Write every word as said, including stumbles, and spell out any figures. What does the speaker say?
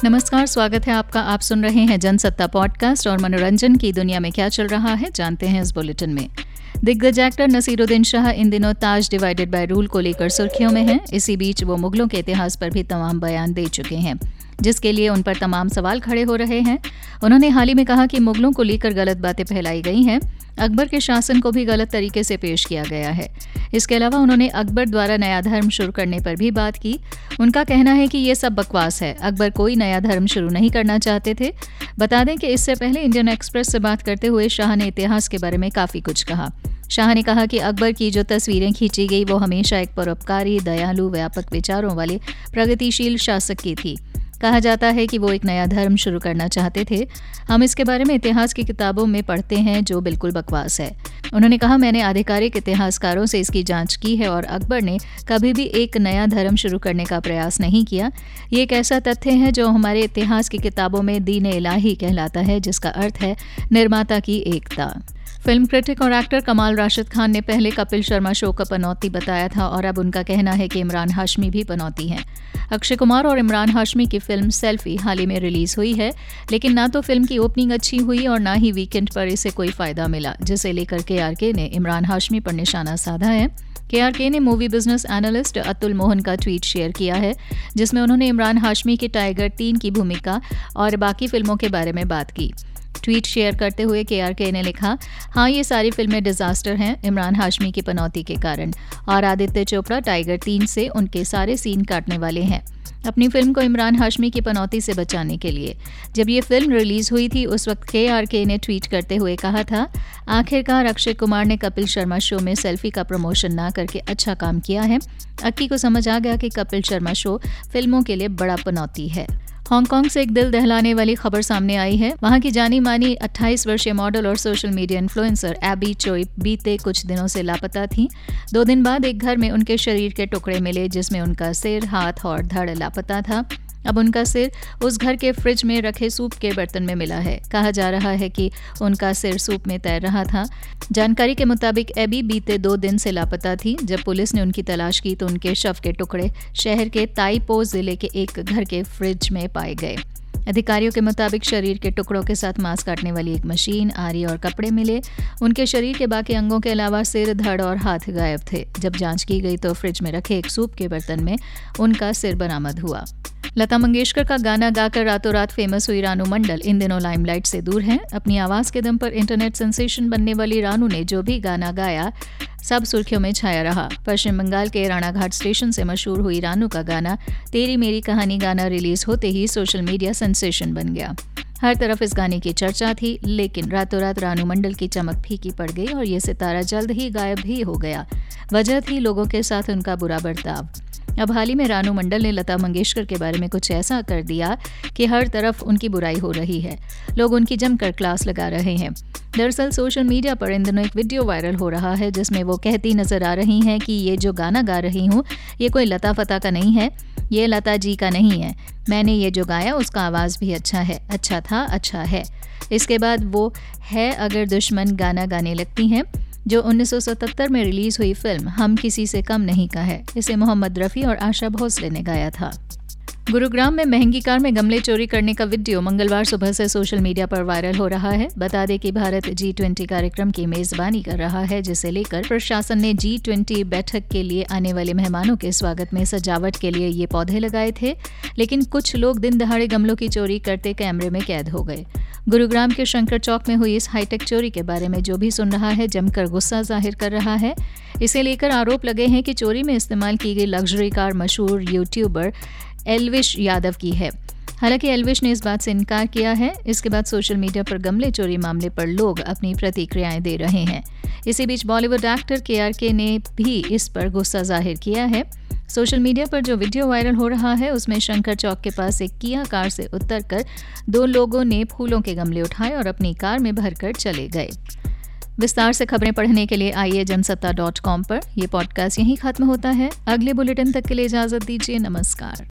नमस्कार, स्वागत है आपका। आप सुन रहे हैं जनसत्ता पॉडकास्ट और मनोरंजन की दुनिया में क्या चल रहा है जानते हैं इस बुलेटिन में। दिग्गज एक्टर नसीरुद्दीन शाह इन दिनों ताज डिवाइडेड बाय रूल को लेकर सुर्खियों में हैं। इसी बीच वो मुगलों के इतिहास पर भी तमाम बयान दे चुके हैं, जिसके लिए उन पर तमाम सवाल खड़े हो रहे हैं। उन्होंने हाल ही में कहा कि मुगलों को लेकर गलत बातें फैलाई गई हैं। अकबर के शासन को भी गलत तरीके से पेश किया गया है। इसके अलावा उन्होंने अकबर द्वारा नया धर्म शुरू करने पर भी बात की। उनका कहना है कि ये सब बकवास है, अकबर कोई नया धर्म शुरू नहीं करना चाहते थे। बता दें कि इससे पहले इंडियन एक्सप्रेस से बात करते हुए शाह ने इतिहास के बारे में काफ़ी कुछ कहा। शाह ने कहा कि अकबर की जो तस्वीरें खींची गई वो हमेशा एक परोपकारी, दयालु, व्यापक विचारों वाले प्रगतिशील शासक की थी। कहा जाता है कि वो एक नया धर्म शुरू करना चाहते थे। हम इसके बारे में इतिहास की किताबों में पढ़ते हैं, जो बिल्कुल बकवास है। उन्होंने कहा, मैंने आधिकारिक इतिहासकारों से इसकी जांच की है और अकबर ने कभी भी एक नया धर्म शुरू करने का प्रयास नहीं किया। ये एक ऐसा तथ्य है जो हमारे इतिहास की किताबों में दीन इलाही कहलाता है, जिसका अर्थ है निर्माता की एकता। फिल्म क्रिटिक और एक्टर कमाल राशिद खान ने पहले कपिल शर्मा शो को पनौती बताया था और अब उनका कहना है कि इमरान हाशमी भी पनौती हैं। अक्षय कुमार और इमरान हाशमी की फिल्म सेल्फी हाल ही में रिलीज हुई है, लेकिन ना तो फिल्म की ओपनिंग अच्छी हुई और ना ही वीकेंड पर इसे कोई फायदा मिला, जिसे लेकर के आर के ने इमरान हाशमी पर निशाना साधा है। के आर के ने movie business analyst Atul Mohan का ट्वीट शेयर किया है, जिसमें उन्होंने इमरान हाशमी की टाइगर तीन की भूमिका और बाकी फिल्मों के बारे में बात की। ट्वीट शेयर करते हुए के आर के ने लिखा, हाँ ये सारी फिल्में डिजास्टर हैं इमरान हाशमी की पनौती के कारण, और आदित्य चोपड़ा टाइगर तीन से उनके सारे सीन काटने वाले हैं अपनी फिल्म को इमरान हाशमी की पनौती से बचाने के लिए। जब ये फिल्म रिलीज हुई थी उस वक्त के आर के ने ट्वीट करते हुए कहा था, आखिरकार अक्षय कुमार ने कपिल शर्मा शो में सेल्फी का प्रमोशन ना करके अच्छा काम किया है। अक्की को समझ आ गया कि कपिल शर्मा शो फिल्मों के लिए बड़ा पनौती है। हांगकांग से एक दिल दहलाने वाली खबर सामने आई है। वहां की जानी मानी अट्ठाईस वर्षीय मॉडल और सोशल मीडिया इन्फ्लुएंसर एबी चोई बीते कुछ दिनों से लापता थी। दो दिन बाद एक घर में उनके शरीर के टुकड़े मिले, जिसमें उनका सिर, हाथ और धड़ लापता था। अब उनका सिर उस घर के फ्रिज में रखे सूप के बर्तन में मिला है। कहा जा रहा है कि उनका सिर सूप में तैर रहा था। जानकारी के मुताबिक एबी बीते दो दिन से लापता थी। जब पुलिस ने उनकी तलाश की तो उनके शव के टुकड़े शहर के ताइपो जिले के एक घर के फ्रिज में पाए गए। अधिकारियों के मुताबिक शरीर के टुकड़ों के साथ मांस काटने वाली एक मशीन, आरी और कपड़े मिले। उनके शरीर के बाकी अंगों के अलावा सिर, धड़ और हाथ गायब थे। जब जांच की गई तो फ्रिज में रखे एक सूप के बर्तन में उनका सिर बरामद हुआ। लता मंगेशकर का गाना गाकर रातों रात फेमस हुई रानू मंडल इन दिनों लाइमलाइट से दूर हैं। अपनी आवाज़ के दम पर इंटरनेट सेंसेशन बनने वाली रानू ने जो भी गाना गाया सब सुर्खियों में छाया रहा। पश्चिम बंगाल के राणाघाट स्टेशन से मशहूर हुई रानू का गाना तेरी मेरी कहानी गाना रिलीज होते ही सोशल मीडिया सेंसेशन बन गया। हर तरफ इस गाने की चर्चा थी, लेकिन रातों रात रानू मंडल की चमक फीकी पड़ गई और ये सितारा जल्द ही गायब भी हो गया। वजह थी लोगों के साथ उनका बुरा बर्ताव। अब हाल ही में रानू मंडल ने लता मंगेशकर के बारे में कुछ ऐसा कर दिया कि हर तरफ उनकी बुराई हो रही है। लोग उनकी जमकर क्लास लगा रहे हैं। दरअसल सोशल मीडिया पर इन दिनों एक वीडियो वायरल हो रहा है, जिसमें वो कहती नजर आ रही हैं कि ये जो गाना गा रही हूँ ये कोई लता फता का नहीं है, ये लता जी का नहीं है। मैंने ये जो गाया उसका आवाज़ भी अच्छा है, अच्छा था, अच्छा है। इसके बाद वो है अगर दुश्मन गाना गाने लगती हैं, जो उन्नीस सौ सतहत्तर में रिलीज हुई फिल्म हम किसी से कम नहीं का है। इसे मोहम्मद रफ़ी और आशा भोसले ने गाया था। गुरुग्राम में महंगी कार में गमले चोरी करने का वीडियो मंगलवार सुबह से सोशल मीडिया पर वायरल हो रहा है। बता दें कि भारत जी ट्वेंटी कार्यक्रम की मेजबानी कर रहा है, जिसे लेकर प्रशासन ने जी ट्वेंटी बैठक के लिए आने वाले मेहमानों के स्वागत में सजावट के लिए ये पौधे लगाए थे, लेकिन कुछ लोग दिन दहाड़े गमलों की चोरी करते कैमरे में कैद हो गए। गुरुग्राम के शंकर चौक में हुई इस हाईटेक चोरी के बारे में जो भी सुन रहा है जमकर गुस्सा जाहिर कर रहा है। इसे लेकर आरोप लगे हैं कि चोरी में इस्तेमाल की गई लग्जरी कार मशहूर यूट्यूबर एल्विश यादव की है। हालांकि एल्विश ने इस बात से इनकार किया है। इसके बाद सोशल मीडिया पर गमले चोरी मामले पर लोग अपनी प्रतिक्रियाएं दे रहे हैं। इसी बीच Bollywood actor K R K ने भी इस पर गुस्सा जाहिर किया है। सोशल मीडिया पर जो वीडियो वायरल हो रहा है उसमें शंकर चौक के पास एक किया कार से उतरकर दो लोगों ने फूलों के गमले उठाए और अपनी कार में भरकर चले गए। विस्तार से खबरें पढ़ने के लिए आइए जनसत्ता डॉट कॉम पर। यह पॉडकास्ट यहीं खत्म होता है। अगले बुलेटिन तक के लिए इजाजत दीजिए। नमस्कार।